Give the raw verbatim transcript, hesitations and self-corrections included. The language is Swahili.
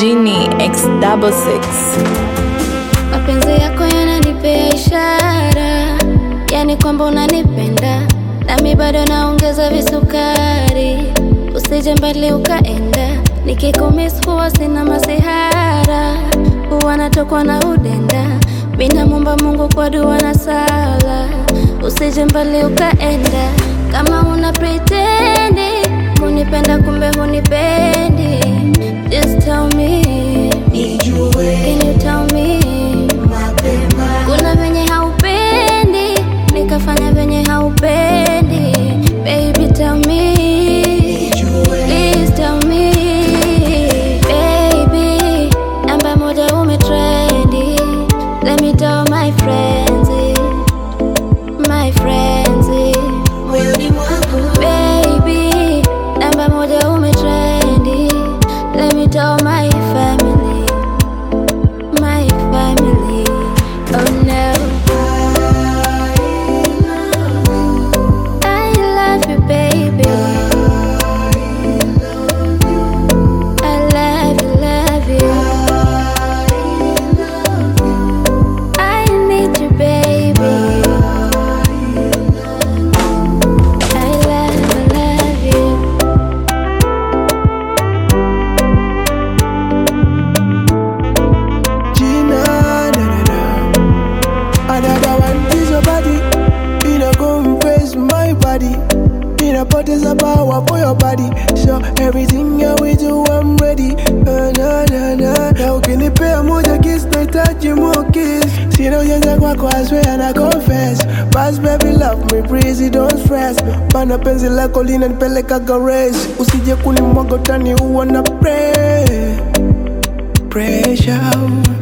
Genie X double six. Mapenzi yako yananipea ishara, yani kwamba unanipenda, nami bado naongeza visukari. Usije mbali ukaenda, nikikumiss huwa sina masihara, huwa natokwa na udenda. Mina muomba Mungu kwa dua na sala, usije mbali ukaenda. Kama una pretend kunipenda kumbe hunipendi, just tell me, can you tell me? Kuna venye haupendi, nikafanya venye haupendi. Baby tell me, please tell me. Baby, namba moja umetrendi, let me tell my friends, my friends. Baby, namba moja umetrendi, let me tell my family, my family. Oh no, I love you baby, I love you, love you, I need you baby, I love you, love you. Gina, na na na. Another one is your body. In a confess my body. In a pot is a power for your body. So everything you we do, I'm ready. Uh, na na na. Now can you pay a more kiss? No touch you more kiss. See no you just walk I swear and I confess. Pass baby love me breezy, don't stress. Mana penzi lako linanipeleka garage. Usije kunimwaga utani uwa na pray. Pressure.